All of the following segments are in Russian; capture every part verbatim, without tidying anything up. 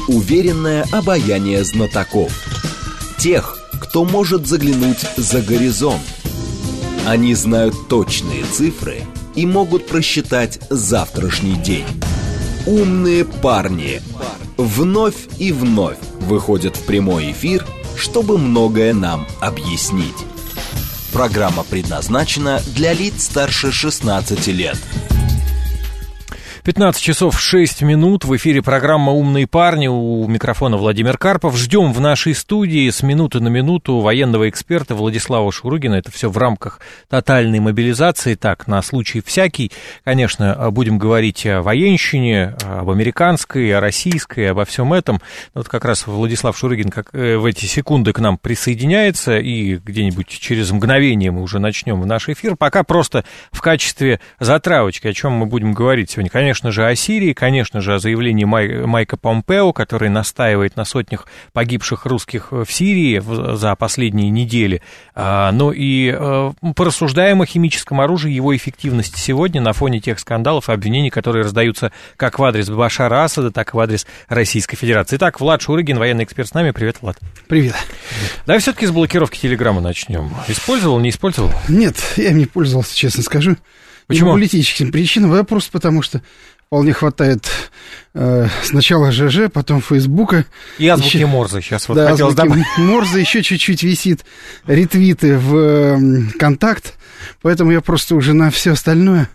уверенное обаяние знатоков. Тех, кто может заглянуть за горизонт. Они знают точные цифры и могут просчитать завтрашний день. Умные парни вновь и вновь выходят в прямой эфир, чтобы многое нам объяснить. Программа предназначена для лиц старше шестнадцати лет. пятнадцать часов шесть минут. В эфире программа «Умные парни». У микрофона Владимир Карпов. Ждем в нашей студии с минуты на минуту военного эксперта Владислава Шурыгина. Это все в рамках тотальной мобилизации. Так, на случай всякий. Конечно, будем говорить о военщине, об американской, о российской, обо всем этом. Вот как раз Владислав Шурыгин как, в эти секунды к нам присоединяется. И где-нибудь через мгновение мы уже начнем наш эфир. Пока просто в качестве затравочки, о чем мы будем говорить сегодня. Конечно, Конечно же, о Сирии, конечно же, о заявлении Май, Майка Помпео, который настаивает на сотнях погибших русских в Сирии за последние недели, но и порассуждаем о химическом оружии, его эффективности сегодня на фоне тех скандалов и обвинений, которые раздаются как в адрес Башара Асада, так и в адрес Российской Федерации. Итак, Влад Шурыгин, военный эксперт с нами. Привет, Влад. Привет. Давай все-таки с блокировки Телеграма начнем. Использовал, не использовал? Нет, я им не пользовался, честно скажу. Почему? По политическим причинам, а просто потому что вполне хватает э, сначала ЖЖ, потом Фейсбука. И азбуки еще, Морзе сейчас вот да, хотелось добавить. Морзе, еще чуть-чуть висит ретвиты в э, контакт, поэтому я просто уже на все остальное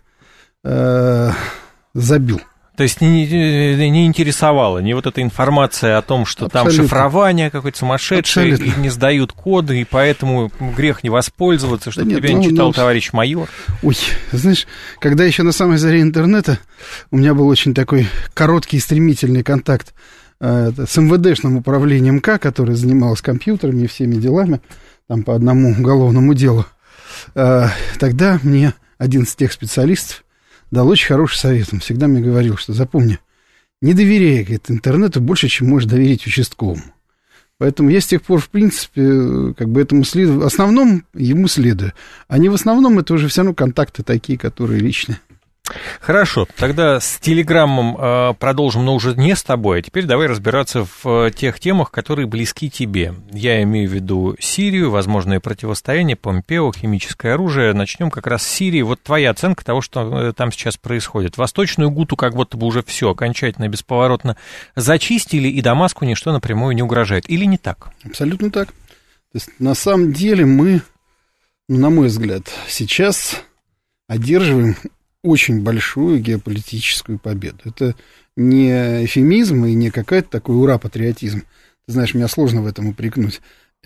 э, забил. То есть не, не интересовало ни вот эта информация о том, что абсолютно. Там шифрование какое-то сумасшедшее, и не сдают коды, и поэтому грех не воспользоваться, чтобы да нет, тебя ну, не читал ну, товарищ майор. Ой, знаешь, когда еще на самой заре интернета у меня был очень такой короткий и стремительный контакт э, с эм вэ дэшным управлением К, которое занималось компьютерами и всеми делами, там по одному уголовному делу, э, тогда мне один из тех специалистов дал очень хороший совет. Он всегда мне говорил, что запомни, не доверяй, говорит, интернету больше, чем можешь доверить участковому. Поэтому я с тех пор, в принципе, как бы этому следую, в основном ему следую. А не в основном, это уже все равно контакты такие, которые личные. Хорошо, тогда с Телеграммом э, продолжим, но уже не с тобой, а теперь давай разбираться в э, тех темах, которые близки тебе. Я имею в виду Сирию, возможное противостояние, Помпео, химическое оружие. Начнем как раз с Сирии. Вот твоя оценка того, что э, там сейчас происходит. Восточную Гуту как будто бы уже все окончательно, бесповоротно зачистили, и Дамаску ничто напрямую не угрожает. Или не так? Абсолютно так. То есть, на самом деле мы, на мой взгляд, сейчас одерживаем очень большую геополитическую победу. Это не эвфемизм и не какой-то такой ура-патриотизм. Ты знаешь, меня сложно в этом упрекнуть.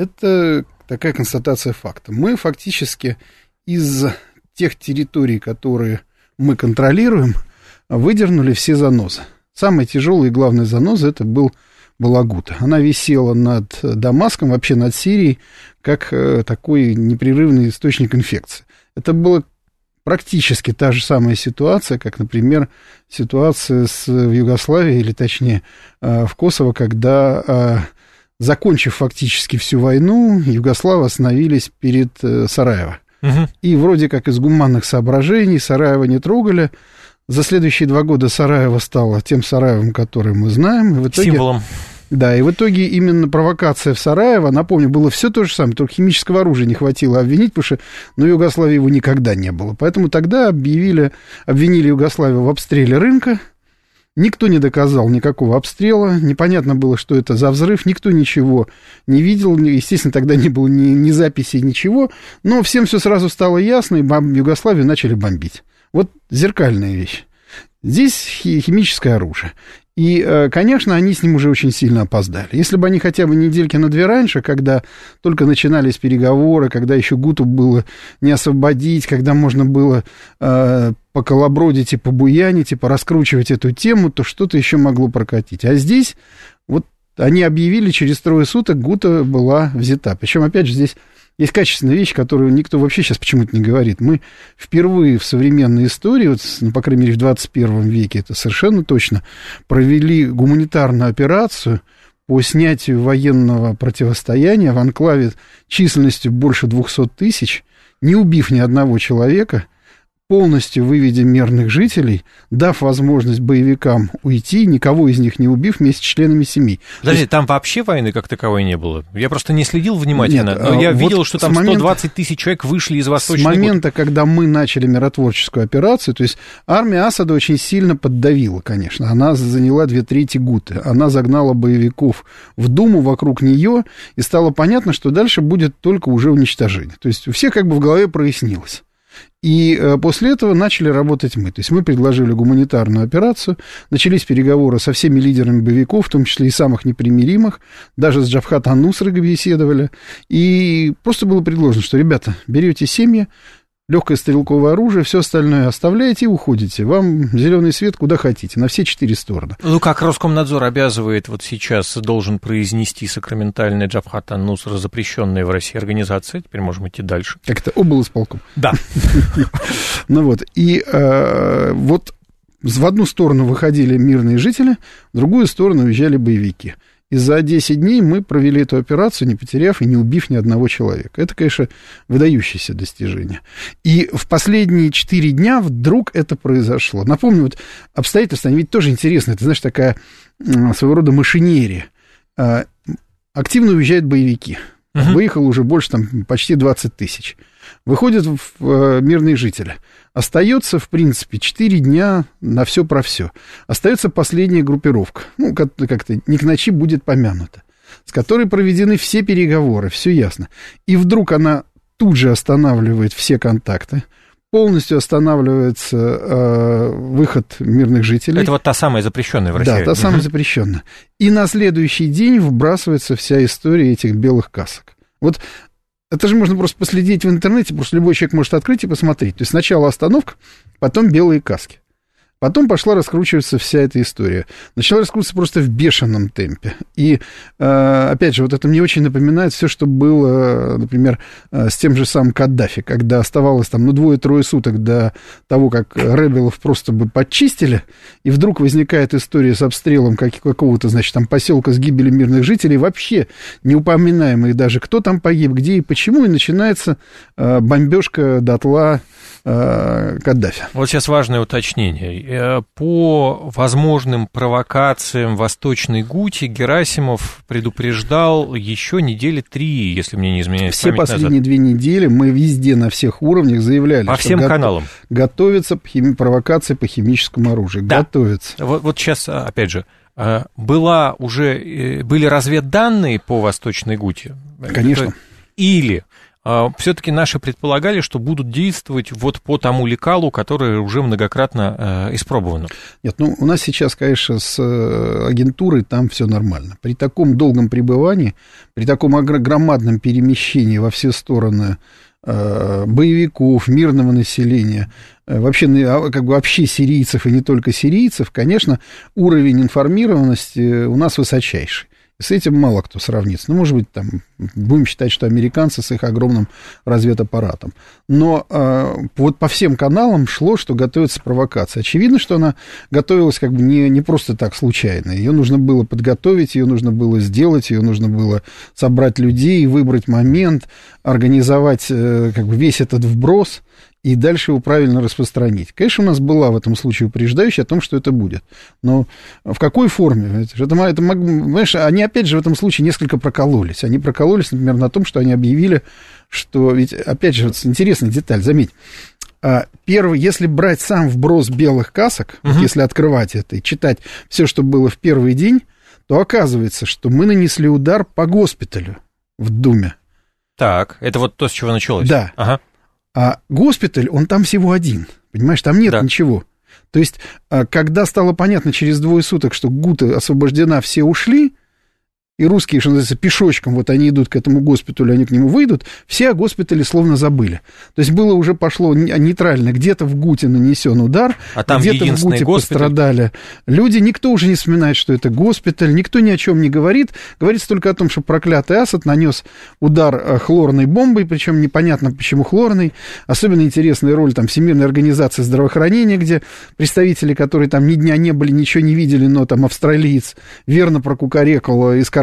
Это такая констатация факта. Мы фактически из тех территорий, которые мы контролируем, выдернули все занозы. Самая тяжелая и главная заноза — это был, была Гута. Она висела над Дамаском, вообще над Сирией, как такой непрерывный источник инфекции. Это было практически та же самая ситуация, как, например, ситуация с, в Югославии, или точнее в Косово, когда, закончив фактически всю войну, югославы остановились перед Сараево. Угу. И вроде как из гуманных соображений Сараево не трогали. За следующие два года Сараево стало тем Сараевом, который мы знаем. И в итоге, символом. Да, и в итоге именно провокация в Сараево, напомню, было все то же самое, только химического оружия не хватило обвинить, потому что на Югославии его никогда не было. Поэтому тогда объявили, обвинили Югославию в обстреле рынка. Никто не доказал никакого обстрела, непонятно было, что это за взрыв, никто ничего не видел, естественно, тогда не было ни, ни записей, ничего, но всем все сразу стало ясно, и бом- Югославию начали бомбить. Вот зеркальная вещь. Здесь химическое оружие. И, конечно, они с ним уже очень сильно опоздали. Если бы они хотя бы недельки на две раньше, когда только начинались переговоры, когда еще Гуту было не освободить, когда можно было э, поколобродить и побуянить, и пораскручивать эту тему, то что-то еще могло прокатить. А здесь вот они объявили, через трое суток Гута была взята. Причем, опять же, здесь есть качественная вещь, которую никто вообще сейчас почему-то не говорит. Мы впервые в современной истории, вот, ну, по крайней мере, в двадцать первом веке, это совершенно точно, провели гуманитарную операцию по снятию военного противостояния в анклаве численностью больше двухсот тысяч, не убив ни одного человека, полностью выведя мирных жителей, дав возможность боевикам уйти, никого из них не убив, вместе с членами семьи. Подожди, есть... там вообще войны как таковой не было? Я просто не следил внимательно, Нет, но я вот видел, что там момента, сто двадцать тысяч человек вышли из Восточной... С момента, когда мы начали миротворческую операцию, то есть армия Асада очень сильно поддавила, конечно. Она заняла две трети Гуты. Она загнала боевиков в Думу вокруг нее, и стало понятно, что дальше будет только уже уничтожение. То есть у всех как бы в голове прояснилось. И э, после этого начали работать мы. То есть мы предложили гуманитарную операцию, начались переговоры со всеми лидерами боевиков, в том числе и самых непримиримых, даже с Джабхат ан-Нусрой беседовали. И просто было предложено, что, ребята, берете семьи, легкое стрелковое оружие, все остальное оставляете и уходите. Вам зеленый свет куда хотите, на все четыре стороны. Ну, как Роскомнадзор обязывает вот сейчас, должен произнести сакраментальная Джабхат ан-Нусра, запрещенная в России организация, теперь можем идти дальше. Как это, облисполком. Да. Ну вот, и вот в одну сторону выходили мирные жители, в другую сторону уезжали боевики. И за десять дней мы провели эту операцию, не потеряв и не убив ни одного человека. Это, конечно, выдающееся достижение. И в последние четыре дня вдруг это произошло. Напомню, вот обстоятельства, они ведь тоже интересны. Это, знаешь, такая своего рода машинерия. Активно уезжают боевики. Uh-huh. Выехало уже больше, там, почти двадцать тысяч. Выходят в, в, мирные жители. Остается, в принципе, четыре дня на все про все. Остается последняя группировка. Ну, как- как-то не к ночи будет помянута. С которой проведены все переговоры, все ясно. И вдруг она тут же останавливает все контакты. Полностью останавливается э, выход мирных жителей. Это вот та самая запрещенная в России. Да, та самая запрещенная. И на следующий день вбрасывается вся история этих белых касок. Вот это же можно просто последить в интернете, просто любой человек может открыть и посмотреть. То есть сначала остановка, потом белые каски. Потом пошла раскручиваться вся эта история. Начала раскручиваться просто в бешеном темпе. И, э, опять же, вот это мне очень напоминает все, что было, например, э, с тем же самым Каддафи, когда оставалось там, ну, двое-трое суток до того, как ребелов просто бы подчистили, и вдруг возникает история с обстрелом как, какого-то, значит, там поселка с гибелью мирных жителей, вообще не упоминаемые даже, кто там погиб, где и почему, и начинается э, бомбежка дотла э, Каддафи. Вот сейчас важное уточнение. По возможным провокациям в Восточной Гуте Герасимов предупреждал еще недели три, если мне не изменяет Все память последние назад. две недели мы везде на всех уровнях заявляли, по что всем го- каналам готовится хими- провокация по химическому оружию. Да. Готовится. Вот, вот сейчас, опять же, была уже, были разведданные по Восточной Гуте? Конечно. Или все-таки наши предполагали, что будут действовать вот по тому лекалу, которое уже многократно э, испробовано? Нет, ну, у нас сейчас, конечно, с агентурой там все нормально. При таком долгом пребывании, при таком громадном перемещении во все стороны э, боевиков, мирного населения, э, вообще, как бы вообще сирийцев и не только сирийцев, конечно, уровень информированности у нас высочайший. С этим мало кто сравнится. Ну, может быть, там, будем считать, что американцы с их огромным разведаппаратом. Но э, вот по всем каналам шло, что готовится провокация. Очевидно, что она готовилась как бы не, не просто так случайно. Ее нужно было подготовить, ее нужно было сделать, ее нужно было собрать людей, выбрать момент, организовать э, как бы весь этот вброс и дальше его правильно распространить. Конечно, у нас была в этом случае упреждающая о том, что это будет. Но в какой форме? Это, это, это, понимаешь, они, опять же, в этом случае несколько прокололись. Они прокололись, например, на том, что они объявили, что... Ведь, опять же, вот интересная деталь, заметь. Первый, если брать сам вброс белых касок, uh-huh. вот если открывать это и читать все, что было в первый день, то оказывается, что мы нанесли удар по госпиталю в Думе. Так, это вот то, с чего началось? Да. Ага. А госпиталь, он там всего один, понимаешь, там нет да. ничего. То есть, когда стало понятно через двое суток, что Гута освобождена, все ушли, и русские, что называется, пешочком, вот они идут к этому госпиталю, они к нему выйдут, все о госпитале словно забыли. То есть, было уже пошло нейтрально, где-то в Гуте нанесен удар, а там где-то в Гуте госпиталь. Пострадали люди, никто уже не вспоминает, что это госпиталь, никто ни о чем не говорит, говорится только о том, что проклятый Асад нанес удар хлорной бомбой, причем непонятно, почему хлорной. Особенно интересная роль там Всемирной организации здравоохранения, где представители, которые там ни дня не были, ничего не видели, но там австралиец верно прокукарекал из кармана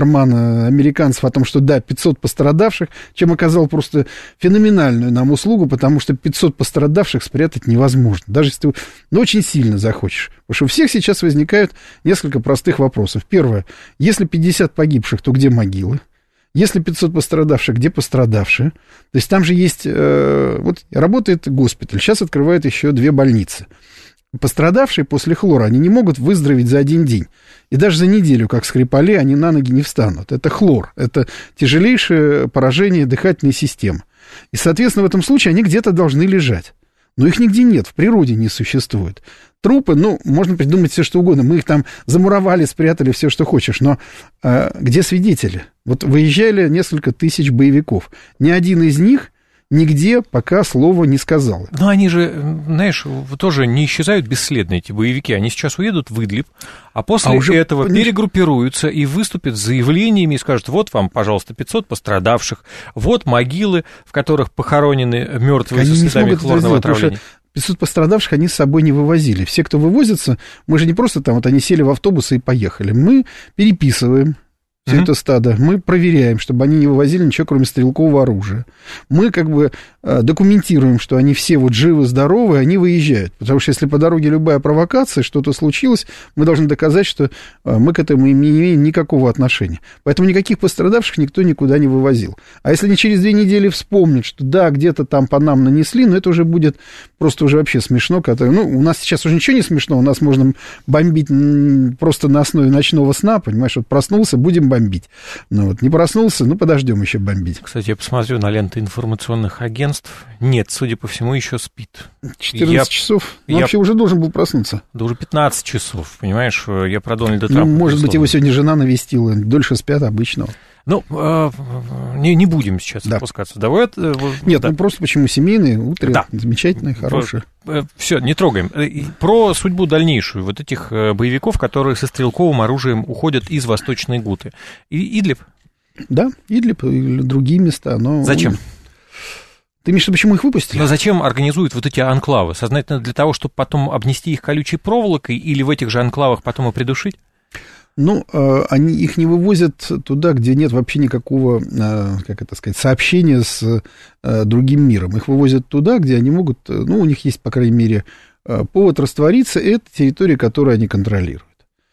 кармана американцев о том, что да, пятьсот пострадавших, чем оказал просто феноменальную нам услугу, потому что пятьсот пострадавших спрятать невозможно, даже если ты ну, очень сильно захочешь. Потому что у всех сейчас возникают несколько простых вопросов. Первое, если пятьдесят погибших, то где могилы? Если пятьсот пострадавших, где пострадавшие? То есть там же есть... Э, вот работает госпиталь, сейчас открывают еще две больницы. Пострадавшие после хлора, они не могут выздороветь за один день. И даже за неделю, как Скрипали, они на ноги не встанут. Это хлор, это тяжелейшее поражение дыхательной системы. И, соответственно, в этом случае они где-то должны лежать. Но их нигде нет, в природе не существует. Трупы, ну, можно придумать все, что угодно. Мы их там замуровали, спрятали, все, что хочешь. Но э, где свидетели? Вот выезжали несколько тысяч боевиков. Ни один из них нигде пока слова не сказал. Но они же, знаешь, тоже не исчезают бесследно, эти боевики. Они сейчас уедут в Идлиб, а после а уже этого перегруппируются и выступят с заявлениями и скажут, вот вам, пожалуйста, пятьсот пострадавших, вот могилы, в которых похоронены мертвые со следами хлорного отравления. пятьсот пострадавших они с собой не вывозили. Все, кто вывозится, мы же не просто там, вот они сели в автобусы и поехали. Мы переписываем все mm-hmm. это стадо, мы проверяем, чтобы они не вывозили ничего, кроме стрелкового оружия. Мы как бы э, документируем, что они все вот живы, здоровы, они выезжают. Потому что если по дороге любая провокация, что-то случилось, мы должны доказать, что э, мы к этому не имеем никакого отношения. Поэтому никаких пострадавших никто никуда не вывозил. А если они через две недели вспомнят, что да, где-то там по нам нанесли, но это уже будет просто уже вообще смешно. Когда, ну, у нас сейчас уже ничего не смешно, у нас можно бомбить просто на основе ночного сна, понимаешь, вот проснулся, будем бомбить. бомбить. Ну, вот, не проснулся, ну, подождем еще бомбить. Кстати, я посмотрю на ленты информационных агентств. Нет, судя по всему, еще спит. четырнадцать я, часов? Ну, я, вообще уже должен был проснуться. Да уже пятнадцать часов, понимаешь? Я про Дональда Трампа. Ну, может быть, его сегодня жена навестила. Дольше спят обычного. Ну, э, не, не будем сейчас да. опускаться. Давай, э, Нет, да. ну просто почему семейные, утро да. замечательные, хорошие. Все, не трогаем. Про судьбу дальнейшую вот этих боевиков, которые со стрелковым оружием уходят из Восточной Гуты. И Идлиб? Да, Идлиб или другие места. Но... Зачем? Ты имеешь в виду, почему их выпустили? Но зачем организуют вот эти анклавы? Сознательно для того, чтобы потом обнести их колючей проволокой или в этих же анклавах потом и придушить? Ну, они их не вывозят туда, где нет вообще никакого, как это сказать, сообщения с другим миром. Их вывозят туда, где они могут, ну, у них есть, по крайней мере, повод раствориться, и это территория, которую они контролируют.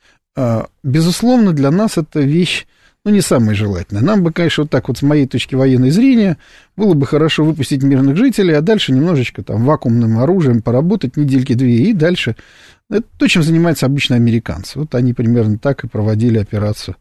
Безусловно, для нас эта вещь, ну, не самая желательная. Нам бы, конечно, вот так вот с моей точки военной зрения, было бы хорошо выпустить мирных жителей, а дальше немножечко там вакуумным оружием поработать недельки-две, и дальше... Это то, чем занимаются обычно американцы. Вот они примерно так и проводили операцию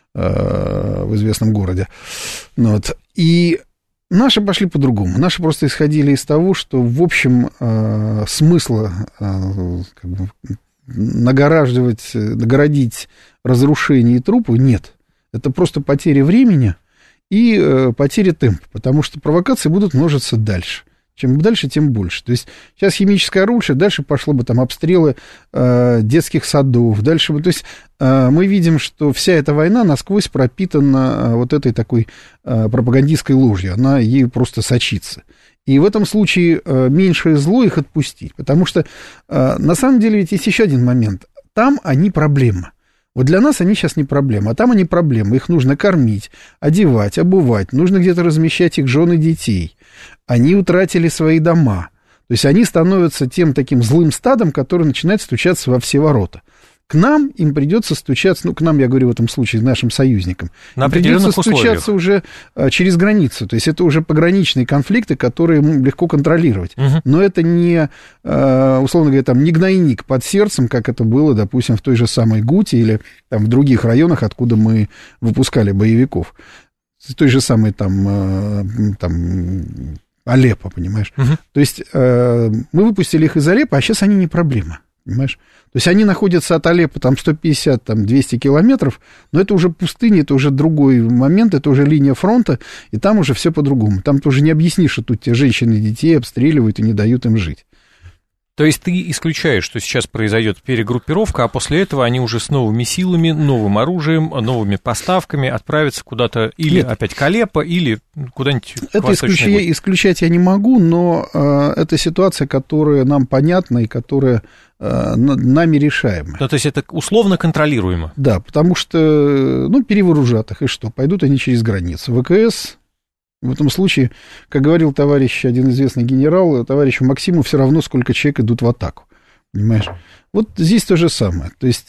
э, в известном городе. Ну, вот. И наши пошли по-другому. Наши просто исходили из того, что, в общем, э, смысла э, как бы, нагораживать, нагородить разрушение и трупы нет. Это просто потеря времени и э, потеря темпа, потому что провокации будут множиться дальше. Чем дальше, тем больше. То есть сейчас химическое оружие, дальше пошло бы там обстрелы э, детских садов, дальше бы... То есть э, мы видим, что вся эта война насквозь пропитана э, вот этой такой э, пропагандистской ложью. Она ею просто сочится. И в этом случае э, меньшее зло их отпустить. Потому что э, на самом деле ведь есть еще один момент. Там они проблема. Вот для нас они сейчас не проблема, а там они проблема. Их нужно кормить, одевать, обувать, нужно где-то размещать их жен и детей. Они утратили свои дома. То есть они становятся тем таким злым стадом, который начинает стучаться во все ворота. К нам им придется стучаться, ну, к нам, я говорю в этом случае, нашим союзникам, на придется условиях. стучаться уже а, через границу. То есть это уже пограничные конфликты, которые легко контролировать. Угу. Но это не, а, условно говоря, там, не гнойник под сердцем, как это было, допустим, в той же самой Гуте или там, в других районах, откуда мы выпускали боевиков. В той же самой там, а, там Алеппо, понимаешь? Угу. То есть а, мы выпустили их из Алеппо, а сейчас они не проблема. Понимаешь? То есть они находятся от Алеппо там сто пятьдесят, там двести километров, но это уже пустыня, это уже другой момент, это уже линия фронта, и там уже все по-другому. Там ты уже не объяснишь, что тут те женщины и детей обстреливают и не дают им жить. То есть ты исключаешь, что сейчас произойдет перегруппировка, а после этого они уже с новыми силами, новым оружием, новыми поставками отправятся куда-то или Нет. опять к Алеппо, или куда-нибудь это к восточной исключ... исключать я не могу, но э, это ситуация, которая нам понятна и которая э, нами решаема. Ну, то есть это условно контролируемо? Да, потому что, ну, перевооружат их, и что? Пойдут они через границу. ВКС... В этом случае, как говорил товарищ, один известный генерал, товарищу Максиму все равно, сколько человек идут в атаку. Понимаешь? Вот здесь то же самое. То есть,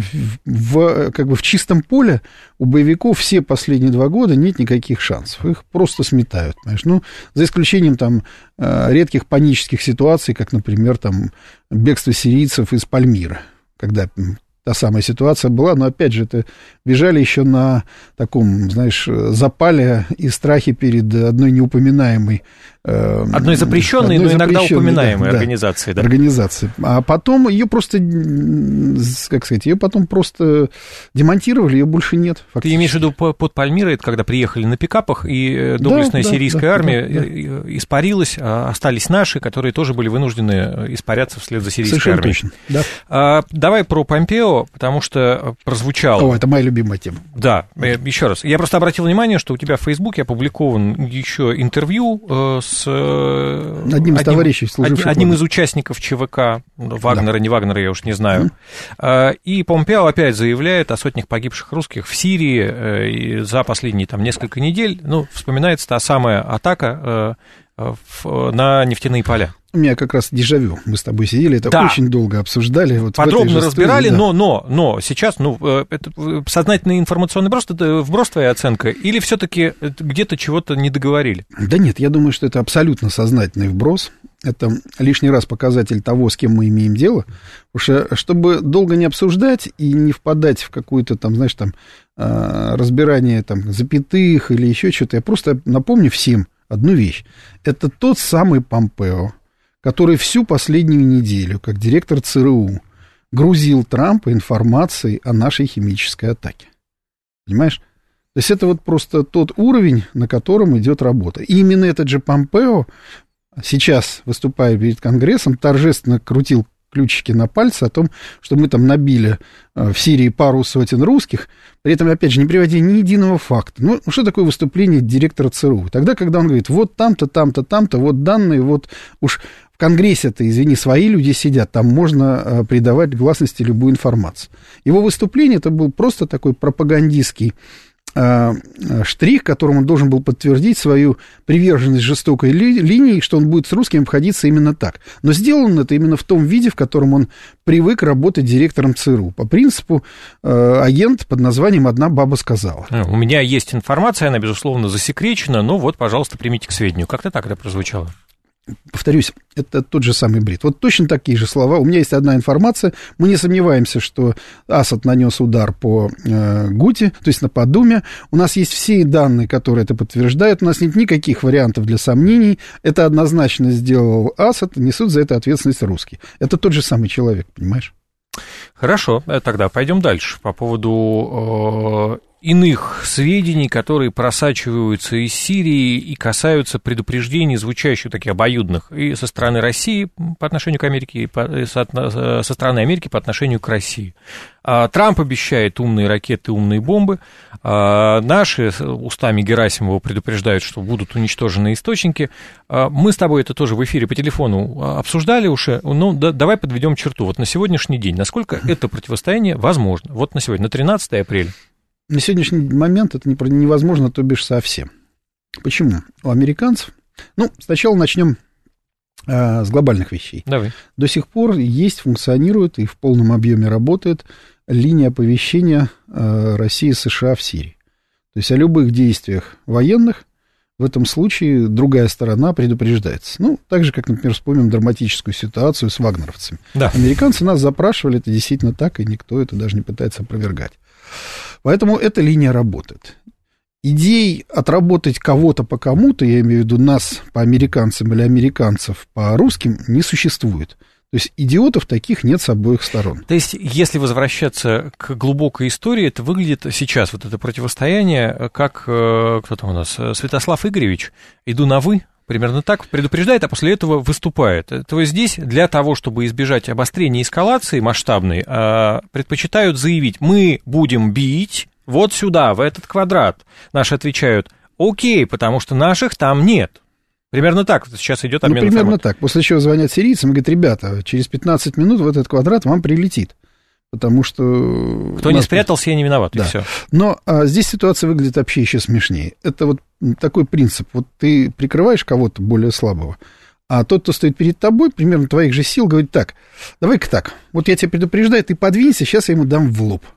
в, как бы в чистом поле у боевиков все последние два года нет никаких шансов. Их просто сметают. Понимаешь? Ну, за исключением там редких панических ситуаций, как, например, там, бегство сирийцев из Пальмиры, когда... Та самая ситуация была, но, опять же, это бежали еще на таком, знаешь, запале и страхе перед одной неупоминаемой... Э, одной запрещенной, одной но иногда упоминаемой да, организации. Да. Организации. А потом ее просто, как сказать, ее потом просто демонтировали, ее больше нет. Фактически. Ты имеешь в виду под Пальмирой, это когда приехали на пикапах, и доблестная да, сирийская да, армия да, да. испарилась, а остались наши, которые тоже были вынуждены испаряться вслед за сирийской Совершенно армией. Точно, да. а, давай про Помпео, потому что прозвучало... О, это моя любимая тема. Да, еще раз. Я просто обратил внимание, что у тебя в Фейсбуке опубликован еще интервью с... Одним из одним, товарищей, служивших. Одним из участников ЧВК, Вагнера, да. не Вагнера, я уж не знаю. Mm. И Помпео опять заявляет о сотнях погибших русских в Сирии за последние там несколько недель. Ну, вспоминается та самая атака на нефтяные поля. У меня как раз дежавю. Мы с тобой сидели, это да. очень долго обсуждали. Вот подробно разбирали, студии, да. но, но, но сейчас, ну, это сознательный информационный вброс, это вброс твоя оценка, или все-таки где-то чего-то не договорили? Да нет, я думаю, что это абсолютно сознательный вброс. Это лишний раз показатель того, с кем мы имеем дело. Потому что, чтобы долго не обсуждать и не впадать в какое-то там, знаешь, там, разбирание там, запятых или еще что-то, я просто напомню всем одну вещь. Это тот самый Помпео, который всю последнюю неделю, как директор ЦРУ, грузил Трампа информацией о нашей химической атаке. Понимаешь? То есть это вот просто тот уровень, на котором идет работа. И именно этот же Помпео сейчас, выступая перед Конгрессом, торжественно крутил ключики на пальце о том, что мы там набили в Сирии пару сотен русских, при этом, опять же, не приводя ни единого факта. Ну, что такое выступление директора ЦРУ? Тогда, когда он говорит, вот там-то, там-то, там-то, вот данные, вот уж в Конгрессе-то, извини, свои люди сидят, там можно придавать гласности любую информацию. Его выступление, это был просто такой пропагандистский штрих, которым он должен был подтвердить свою приверженность жестокой ли, линии, что он будет с русскими обходиться именно так. Но сделано это именно в том виде, в котором он привык работать директором ЦРУ. По принципу э, агент под названием «Одна баба сказала». У меня есть информация, она, безусловно, засекречена, но вот, пожалуйста, примите к сведению. Как-то так это прозвучало. Повторюсь, это тот же самый бред. Вот точно такие же слова. У меня есть одна информация. Мы не сомневаемся, что Асад нанес удар по э, Гуте, то есть на Подуме. У нас есть все данные, которые это подтверждают. У нас нет никаких вариантов для сомнений. Это однозначно сделал Асад. Несут за это ответственность русские. Это тот же самый человек, понимаешь? Хорошо, тогда пойдем дальше. По поводу... Э... иных сведений, которые просачиваются из Сирии и касаются предупреждений, звучащих таких обоюдных и со стороны России по отношению к Америке, и со стороны Америки по отношению к России. Трамп обещает умные ракеты, умные бомбы. Наши устами Герасимова предупреждают, что будут уничтожены источники. Мы с тобой это тоже в эфире по телефону обсуждали уже. Ну, да, давай подведем черту. Вот на сегодняшний день, насколько это противостояние возможно? Вот на сегодня, на тринадцатое апреля. На сегодняшний момент это невозможно, то бишь совсем. Почему? У американцев... Ну, сначала начнем э, с глобальных вещей. Давай. До сих пор есть, функционирует и в полном объеме работает линия оповещения э, России и США в Сирии. То есть о любых действиях военных в этом случае другая сторона предупреждается. Ну, так же, как, например, вспомним драматическую ситуацию с вагнеровцами. Да. Американцы нас запрашивали, это действительно так, и никто это даже не пытается опровергать. Поэтому эта линия работает. Идей отработать кого-то по кому-то, я имею в виду нас по американцам или американцев по русским, не существует. То есть идиотов таких нет с обоих сторон. То есть, если возвращаться к глубокой истории, это выглядит сейчас, вот это противостояние, как, кто там у нас, Святослав Игоревич, иду на «вы», Примерно так, предупреждает, а после этого выступает. То есть здесь для того, чтобы избежать обострения эскалации масштабной, предпочитают заявить: мы будем бить вот сюда, в этот квадрат. Наши отвечают: окей, потому что наших там нет. Примерно так сейчас идет обмен информацией. Ну, примерно информацией. так. После чего звонят сирийцам и говорят: ребята, через пятнадцать минут в этот квадрат вам прилетит. Потому что... Кто не спрятался, я не виноват, да. И все. Но а, здесь ситуация выглядит вообще еще смешнее. Это вот такой принцип. Вот ты прикрываешь кого-то более слабого, а тот, кто стоит перед тобой, примерно твоих же сил, говорит: так, давай-ка так, вот я тебя предупреждаю, ты подвинься, сейчас я ему дам в лоб.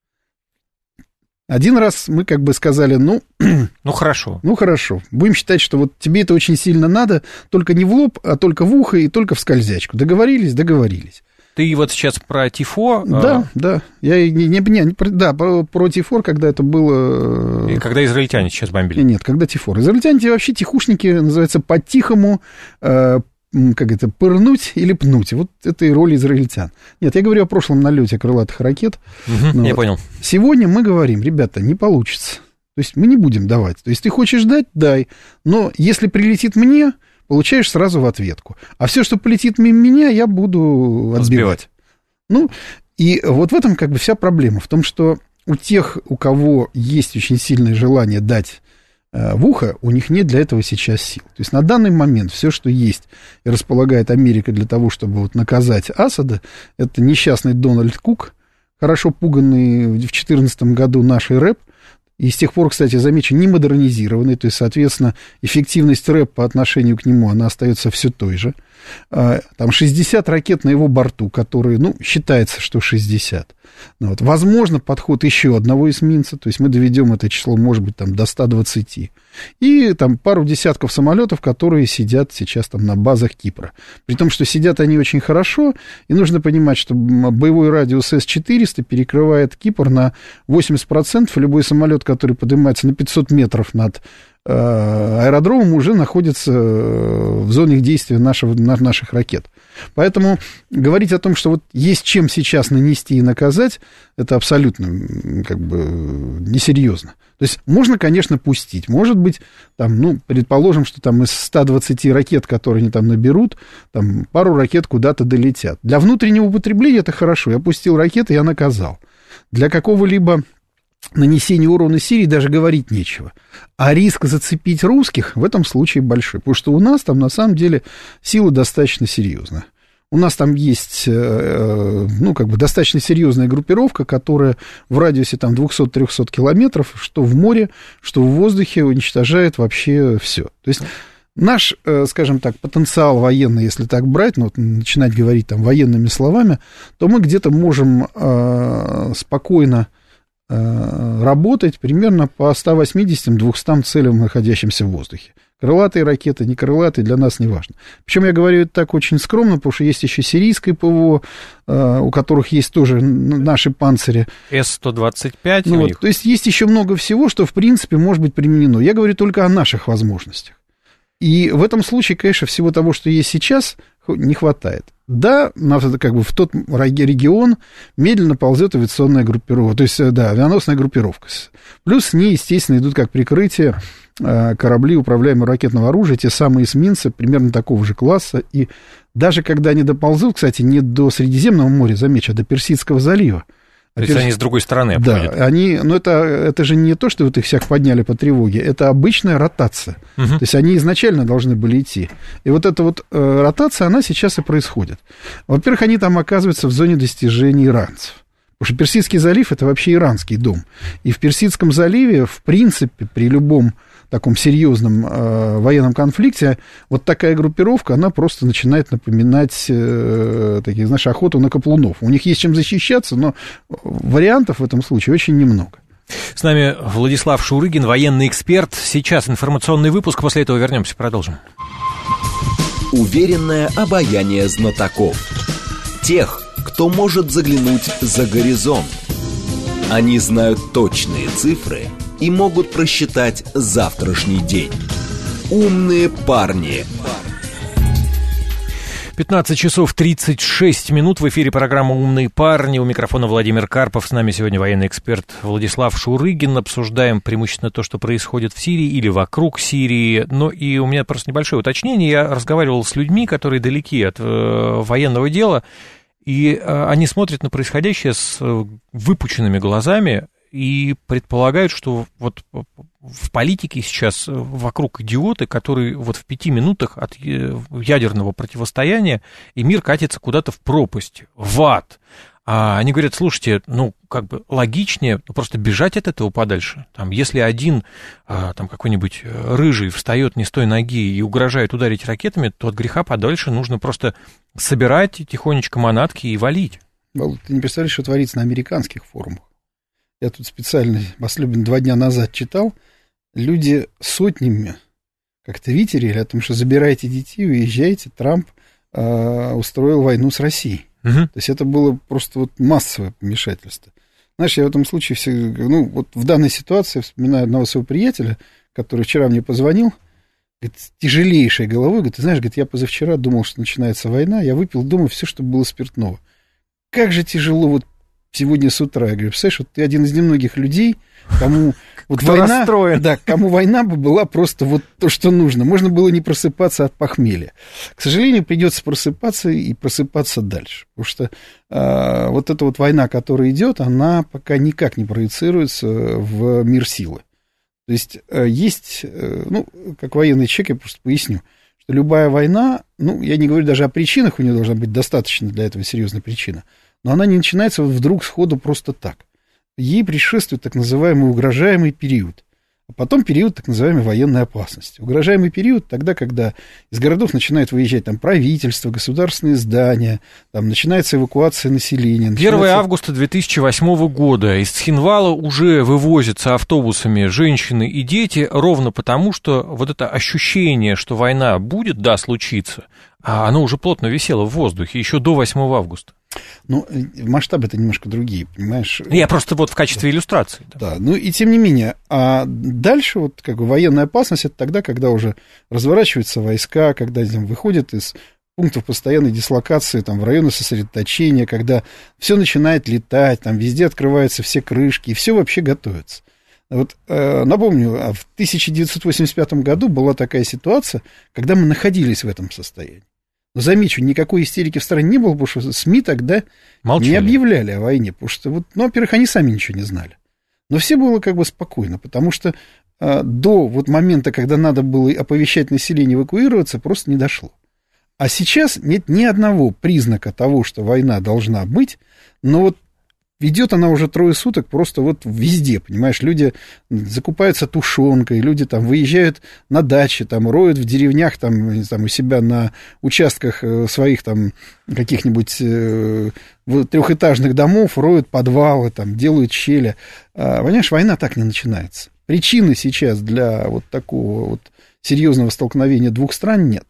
Один раз мы как бы сказали: ну... Ну, хорошо. Ну, хорошо. Будем считать, что вот тебе это очень сильно надо, только не в лоб, а только в ухо и только в скользячку. Договорились? Договорились. Ты вот сейчас про ТИФО... Да, а... да. Я не, не, не, да, про, про ТИФОР, когда это было... И когда израильтяне сейчас бомбили. Нет, когда ТИФОР. Израильтяне вообще тихушники, называется, по-тихому, э, как это, пырнуть или пнуть. Вот это и роль израильтян. Нет, я говорю о прошлом налете крылатых ракет. Угу, ну, я вот. понял. Сегодня мы говорим: ребята, не получится. То есть мы не будем давать. То есть ты хочешь дать — дай. Но если прилетит мне... получаешь сразу в ответку. А все, что полетит мимо меня, я буду отбивать. Сбивать. Ну, и вот в этом как бы вся проблема. В том, что у тех, у кого есть очень сильное желание дать э, в ухо, у них нет для этого сейчас сил. То есть на данный момент все, что есть и располагает Америка для того, чтобы вот наказать Асада, это несчастный Дональд Кук, хорошо пуганный в две тысячи четырнадцатом году нашей рэп. И с тех пор, кстати, замечу, не модернизированный, то есть, соответственно, эффективность рэп по отношению к нему, она остается все той же. Там шестьдесят ракет на его борту, которые, ну, считается, что шестьдесят. Ну, вот. Возможно, подход еще одного эсминца, то есть мы доведем это число, может быть, там, до ста двадцати. И там пару десятков самолетов, которые сидят сейчас там на базах Кипра. При том, что сидят они очень хорошо, и нужно понимать, что боевой радиус эс четыреста перекрывает Кипр на восемьдесят процентов, и любой самолет, который поднимается на пятьсот метров над аэродромом, уже находится в зоне действия нашего, наших ракет. Поэтому говорить о том, что вот есть чем сейчас нанести и наказать, это абсолютно как бы несерьезно. То есть можно, конечно, пустить. Может быть, там, ну, предположим, что там из ста двадцати ракет, которые они там наберут, там пару ракет куда-то долетят. Для внутреннего употребления это хорошо. Я пустил ракеты, я наказал. Для какого-либо нанесения урона Сирии даже говорить нечего. А риск зацепить русских в этом случае большой. Потому что у нас там на самом деле сила достаточно серьезная. У нас там есть, ну, как бы достаточно серьезная группировка, которая в радиусе там двухсот-трехсот километров, что в море, что в воздухе, уничтожает вообще все. То есть наш, скажем так, потенциал военный, если так брать, ну, вот начинать говорить там военными словами, то мы где-то можем э, спокойно э, работать примерно по ста восьмидесяти - двухстам целям, находящимся в воздухе. Крылатые ракеты, не крылатые, для нас не важно. Причем я говорю это так очень скромно, потому что есть еще сирийское ПВО, э, у которых есть тоже наши панцири. эс сто двадцать пять ну, у вот, них. То есть есть еще много всего, что в принципе может быть применено. Я говорю только о наших возможностях. И в этом случае, конечно, всего того, что есть сейчас, не хватает. Да, как бы в тот регион медленно ползет авиационная группировка, то есть, да, авианосная группировка. Плюс с ней, естественно, идут как прикрытие корабли управляемого ракетного оружия, те самые эсминцы, примерно такого же класса. И даже когда они доползут, кстати, не до Средиземного моря, замечу, а до Персидского залива. То есть они с другой стороны обходят. Да, они, но это, это же не то, что вот их всех подняли по тревоге, это обычная ротация. Угу. То есть они изначально должны были идти. И вот эта вот э, ротация, она сейчас и происходит. Во-первых, они там оказываются в зоне достижения иранцев. Потому что Персидский залив — это вообще иранский дом. И в Персидском заливе, в принципе, при любом таком серьезном э, военном конфликте, вот такая группировка, она просто начинает напоминать, э, таких, знаешь, охоту на каплунов. У них есть чем защищаться, но вариантов в этом случае очень немного. С нами Владислав Шурыгин, военный эксперт. Сейчас информационный выпуск, после этого вернемся, продолжим. Уверенное обаяние знатоков. Тех, кто может заглянуть за горизонт. Они знают точные цифры и могут просчитать завтрашний день. Умные парни. пятнадцать часов тридцать шесть минут. В эфире программа «Умные парни». У микрофона Владимир Карпов. С нами сегодня военный эксперт Владислав Шурыгин. Обсуждаем преимущественно то, что происходит в Сирии или вокруг Сирии. Но и у меня просто небольшое уточнение. Я разговаривал с людьми, которые далеки от э, военного дела, и э, они смотрят на происходящее с э, выпученными глазами и предполагают, что вот в политике сейчас вокруг идиоты, которые вот в пяти минутах от ядерного противостояния, и мир катится куда-то в пропасть, в ад. А они говорят, слушайте, ну, как бы логичнее ну, просто бежать от этого подальше. Там, если один там какой-нибудь рыжий встает не с той ноги и угрожает ударить ракетами, то от греха подальше нужно просто собирать тихонечко манатки и валить. Володь, ты не представляешь, что творится на американских форумах. Я тут специально, особенно два дня назад читал, люди сотнями как-то витерили о том, что забирайте детей, уезжайте, Трамп э, устроил войну с Россией. Угу. То есть это было просто вот массовое помешательство. Знаешь, я в этом случае, все, ну, вот в данной ситуации вспоминаю одного своего приятеля, который вчера мне позвонил, говорит, с тяжелейшей головой, говорит, ты знаешь, говорит, я позавчера думал, что начинается война, я выпил дома все, что было спиртного. Как же тяжело вот сегодня с утра. Я говорю, представляешь, вот ты один из немногих людей, кому вот война, да, кому война бы была просто вот то, что нужно. Можно было не просыпаться от похмелья. К сожалению, придется просыпаться и просыпаться дальше. Потому что а, вот эта вот война, которая идет, она пока никак не проецируется в мир силы. То есть есть, ну, как военный человек, я просто поясню, что любая война, ну, я не говорю даже о причинах, у нее должна быть достаточно для этого серьезная причина, но она не начинается вот вдруг сходу просто так. Ей предшествует так называемый угрожаемый период, а потом период так называемой военной опасности. Угрожаемый период тогда, когда из городов начинают выезжать там правительство, государственные здания, там начинается эвакуация населения. Начинается... первого августа две тысячи восьмого года из Цхинвала уже вывозятся автобусами женщины и дети, ровно потому, что вот это ощущение, что война будет, да, случится, а оно уже плотно висело в воздухе еще до восьмого августа. Ну, масштабы-то немножко другие, понимаешь? Я просто вот в качестве иллюстрации. Да, да, ну и тем не менее. А дальше вот как бы военная опасность, это тогда, когда уже разворачиваются войска, когда там, выходят из пунктов постоянной дислокации там, в районы сосредоточения, когда все начинает летать, там везде открываются все крышки, и все вообще готовится. Вот э, напомню, в тысяча девятьсот восемьдесят пятом году была такая ситуация, когда мы находились в этом состоянии. Но замечу, никакой истерики в стране не было, потому что СМИ тогда молчали, не объявляли о войне, потому что, вот, ну, во-первых, они сами ничего не знали. Но все было как бы спокойно, потому что э, до вот момента, когда надо было оповещать население эвакуироваться, просто не дошло. А сейчас нет ни одного признака того, что война должна быть, но вот ведет она уже трое суток просто вот везде, понимаешь, люди закупаются тушенкой, люди там выезжают на дачи, там роют в деревнях, там, там у себя на участках своих там каких-нибудь э, трехэтажных домов, роют подвалы, там, делают щели. А, понимаешь, война так не начинается. Причины сейчас для вот такого вот серьезного столкновения двух стран нет.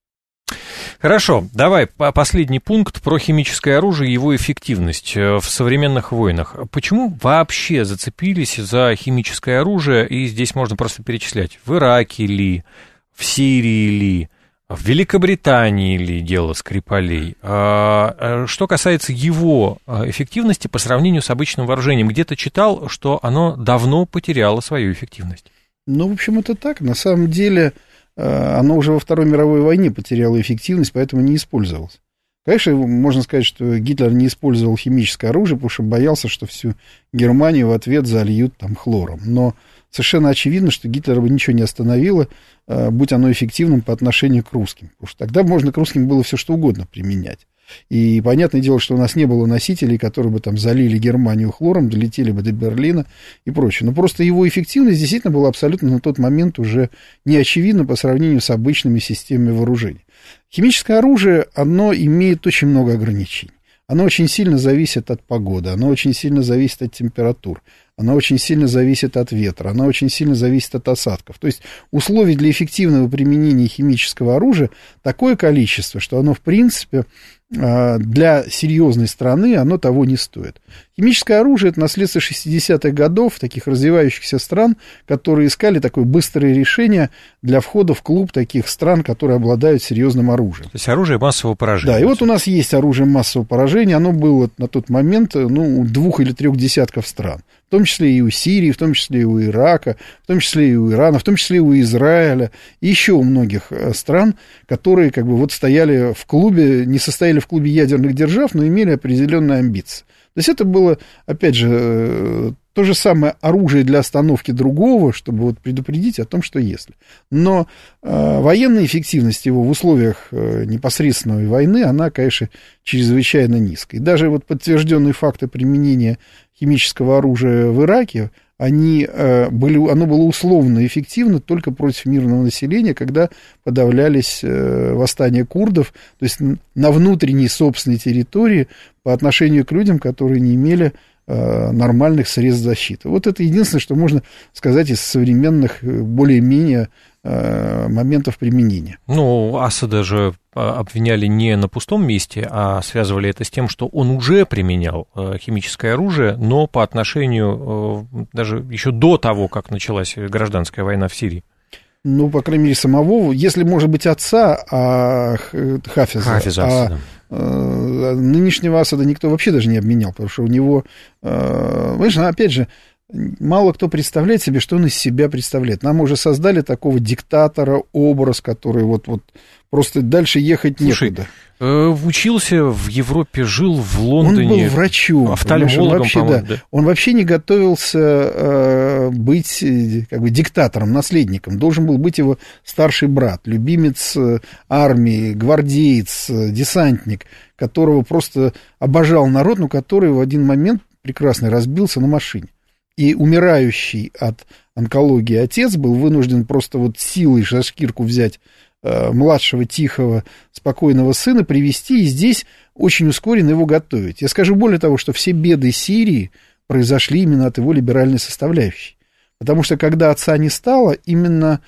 Хорошо, давай последний пункт про химическое оружие и его эффективность в современных войнах. Почему вообще зацепились за химическое оружие, и здесь можно просто перечислять, в Ираке ли, в Сирии ли, в Великобритании ли дело Скрипалей? Что касается его эффективности по сравнению с обычным вооружением, где-то читал, что оно давно потеряло свою эффективность. Ну, в общем, это так. На самом деле... оно уже во Второй мировой войне потеряло эффективность, поэтому не использовалось. Конечно, можно сказать, что Гитлер не использовал химическое оружие, потому что боялся, что всю Германию в ответ зальют там хлором. Но совершенно очевидно, что Гитлера бы ничего не остановило, будь оно эффективным по отношению к русским. Потому что тогда можно к русским было все что угодно применять. И понятное дело, что у нас не было носителей, которые бы там залили Германию хлором, долетели бы до Берлина и прочее. Но просто его эффективность действительно была абсолютно на тот момент уже не очевидна по сравнению с обычными системами вооружений. Химическое оружие, оно имеет очень много ограничений. Оно очень сильно зависит от погоды, оно очень сильно зависит от температур, оно очень сильно зависит от ветра, оно очень сильно зависит от осадков. То есть условий для эффективного применения химического оружия такое количество, что оно, в принципе, для серьезной страны оно того не стоит. Химическое оружие – это наследство шестидесятых годов, таких развивающихся стран, которые искали такое быстрое решение для входа в клуб таких стран, которые обладают серьезным оружием. То есть оружие массового поражения. Да, и вот у нас есть оружие массового поражения, оно было на тот момент ну, у двух или трех десятков стран, в том числе и у Сирии, в том числе и у Ирака, в том числе и у Ирана, в том числе и у Израиля, и еще у многих стран, которые как бы вот стояли в клубе, не состояли в клубе ядерных держав, но имели определенные амбиции. То есть это было, опять же, то же самое оружие для остановки другого, чтобы вот предупредить о том, что если. Но э, военная эффективность его в условиях э, непосредственной войны, она, конечно, чрезвычайно низкая. И даже вот подтвержденные факты применения химического оружия в Ираке, они, э, были, оно было условно эффективно только против мирного населения, когда подавлялись э, восстания курдов, то есть на внутренней собственной территории по отношению к людям, которые не имели э, нормальных средств защиты. Вот это единственное, что можно сказать из современных, более-менее э, моментов применения. Ну, Асада же обвиняли не на пустом месте, а связывали это с тем, что он уже применял химическое оружие, но по отношению, даже еще до того, как началась гражданская война в Сирии. Ну, по крайней мере, самого, если, может быть, отца, а Хафиза, Хафиза а Асада. э, нынешнего Асада никто вообще даже не обменял, потому что у него, э, знаешь, опять же, мало кто представляет себе, что он из себя представляет. Нам уже создали такого диктатора, образ, который вот, вот просто дальше ехать Слушай, некуда. Э, учился в Европе, жил в Лондоне. Он был врачом. Офтальмологом, вообще, по-моему, да. да. Он вообще не готовился э, быть как бы диктатором, наследником. Должен был быть его старший брат, любимец армии, гвардеец, десантник, которого просто обожал народ, но который в один момент прекрасно разбился на машине. И умирающий от онкологии отец был вынужден просто вот силой за шкирку взять э, младшего, тихого, спокойного сына, привести и здесь очень ускоренно его готовить. Я скажу более того, что все беды Сирии произошли именно от его либеральной составляющей. Потому что когда отца не стало, именно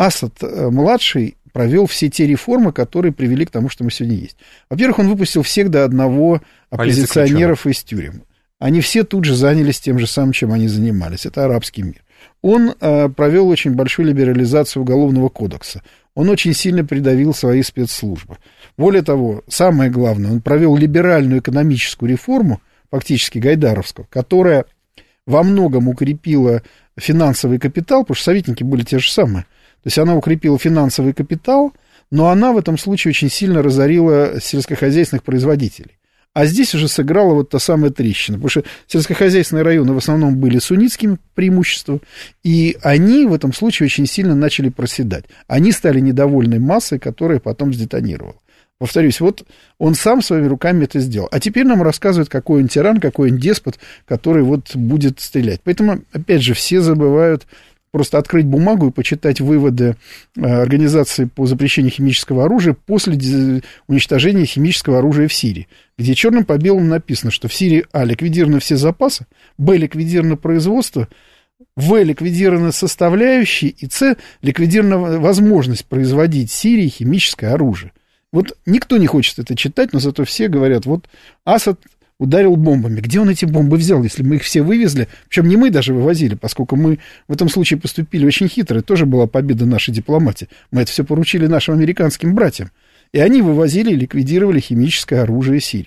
Асад-младший провел все те реформы, которые привели к тому, что мы сегодня есть. Во-первых, он выпустил всех до одного оппозиционеров из тюрем. Они все тут же занялись тем же самым, чем они занимались. Это арабский мир. Он э, провел очень большую либерализацию уголовного кодекса. Он очень сильно придавил свои спецслужбы. Более того, самое главное, он провел либеральную экономическую реформу, фактически гайдаровскую, которая во многом укрепила финансовый капитал, потому что советники были те же самые. То есть она укрепила финансовый капитал, но она в этом случае очень сильно разорила сельскохозяйственных производителей. А здесь уже сыграла вот та самая трещина, потому что сельскохозяйственные районы в основном были суннитским преимуществом, и они в этом случае очень сильно начали проседать. Они стали недовольной массой, которая потом сдетонировала. Повторюсь, вот он сам своими руками это сделал. А теперь нам рассказывают, какой он тиран, какой он деспот, который вот будет стрелять. Поэтому, опять же, все забывают просто открыть бумагу и почитать выводы Организации по запрещению химического оружия после уничтожения химического оружия в Сирии, где черным по белому написано, что в Сирии а. ликвидированы все запасы, б. ликвидировано производство, в. ликвидированы составляющие, и с. ликвидирована возможность производить в Сирии химическое оружие. Вот никто не хочет это читать, но зато все говорят, вот Асад ударил бомбами. Где он эти бомбы взял, если мы их все вывезли? Причем не мы даже вывозили, поскольку мы в этом случае поступили очень хитро. Это тоже была победа нашей дипломатии. Мы это все поручили нашим американским братьям. И они вывозили и ликвидировали химическое оружие Сирии.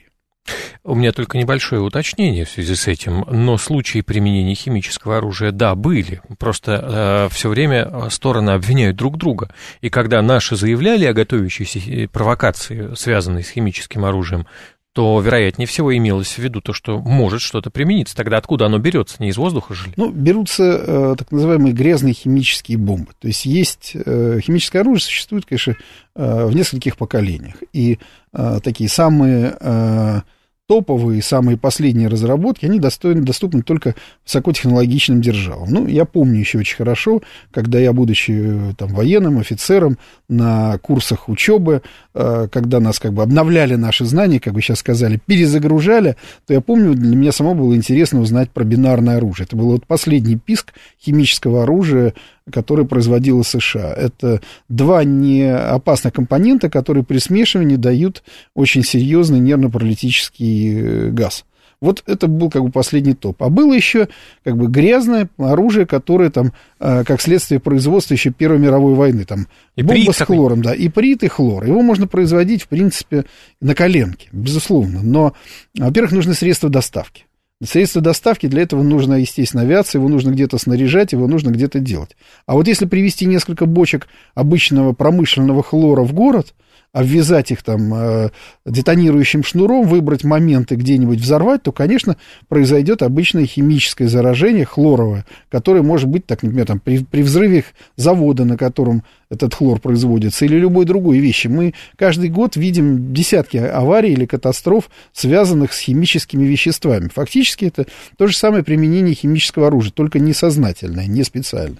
У меня только небольшое уточнение в связи с этим, но случаи применения химического оружия, да, были. Просто э, все время стороны обвиняют друг друга. И когда наши заявляли о готовящейся провокации, связанной с химическим оружием, то, вероятнее всего, имелось в виду то, что может что-то примениться. Тогда откуда оно берется? Не из воздуха же? Ну, берутся э, так называемые грязные химические бомбы. То есть есть э, химическое оружие, существует, конечно, э, в нескольких поколениях. И э, такие самые э, топовые, самые последние разработки, они достойны, доступны только высокотехнологичным державам. Ну, я помню еще очень хорошо, когда я, будучи там, военным офицером, на курсах учебы, когда нас как бы обновляли наши знания, как вы сейчас сказали, перезагружали, то я помню, для меня самого было интересно узнать про бинарное оружие. Это был вот последний писк химического оружия которые производила США. Это два неопасных компонента, которые при смешивании дают очень серьезный нервно-паралитический газ. Вот это был как бы последний топ. А было еще как бы грязное оружие, которое там, как следствие производства еще Первой мировой войны. Там бомба с хлором, да, иприт и хлор. Его можно производить, в принципе, на коленке, безусловно. Но, во-первых, нужны средства доставки. Средства доставки, для этого нужна, естественно, авиация, его нужно где-то снаряжать, его нужно где-то делать. А вот если привезти несколько бочек обычного промышленного хлора в город, обвязать их там э, детонирующим шнуром, выбрать моменты где-нибудь взорвать, то, конечно, произойдет обычное химическое заражение хлоровое, которое может быть, так, например, там, при, при взрыве завода, на котором этот хлор производится, или любой другой вещи. Мы каждый год видим десятки аварий или катастроф, связанных с химическими веществами. Фактически это то же самое применение химического оружия, только несознательное, не специально.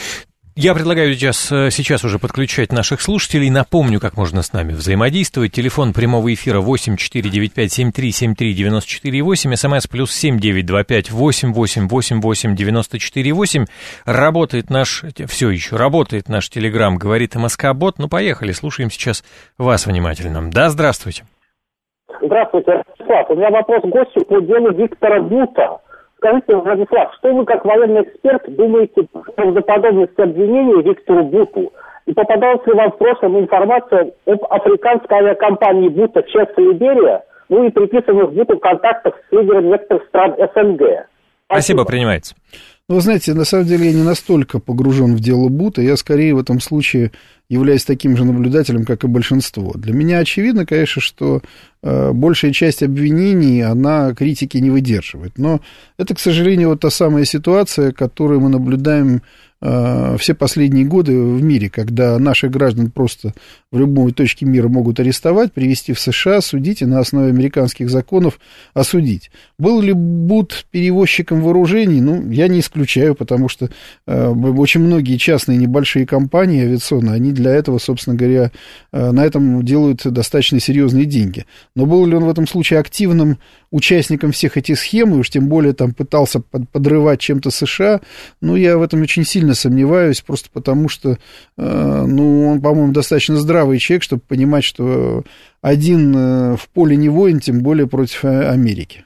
Я предлагаю сейчас, сейчас уже подключать наших слушателей. Напомню, как можно с нами взаимодействовать. Телефон прямого эфира восемь четыре девять пять семь три семь три девяносто четыре восемь. СМС плюс семь девять два пять восемь восемь восемь восемь девяносто четыре восемь. Работает наш, все еще работает наш телеграм, говорит МСК-бот. Ну, поехали, слушаем сейчас вас внимательно. Да, здравствуйте. Здравствуйте, Владислав. У меня вопрос к гостю по делу Виктора Бута. Скажите, Владислав, что вы, как военный эксперт, думаете о правдоподобности обвинения Виктору Буту? И попадалась ли вам в прошлом информация об африканской авиакомпании Бута Честа Либерия, ну и приписанных Буту контактах с лидерами некоторых стран СНГ? Спасибо, Спасибо, принимается. Ну, вы знаете, на самом деле я не настолько погружен в дело Бута, я скорее в этом случае являюсь таким же наблюдателем, как и большинство. Для меня очевидно, конечно, что э, большая часть обвинений, она критики не выдерживает. Но это, к сожалению, вот та самая ситуация, которую мы наблюдаем э, все последние годы в мире, когда наших граждан просто в любой точке мира могут арестовать, привезти в США, судить и на основе американских законов осудить. Был ли Бут перевозчиком вооружений? Ну, я не исключаю, потому что э, очень многие частные небольшие компании авиационные, они для этого, собственно говоря, э, на этом делают достаточно серьезные деньги. Но был ли он в этом случае активным участником всех этих схем, и уж тем более там пытался под, подрывать чем-то США, ну, я в этом очень сильно сомневаюсь, просто потому что, э, ну, он, по-моему, достаточно здравый человек, чтобы понимать, что один э, в поле не воин, тем более против Америки.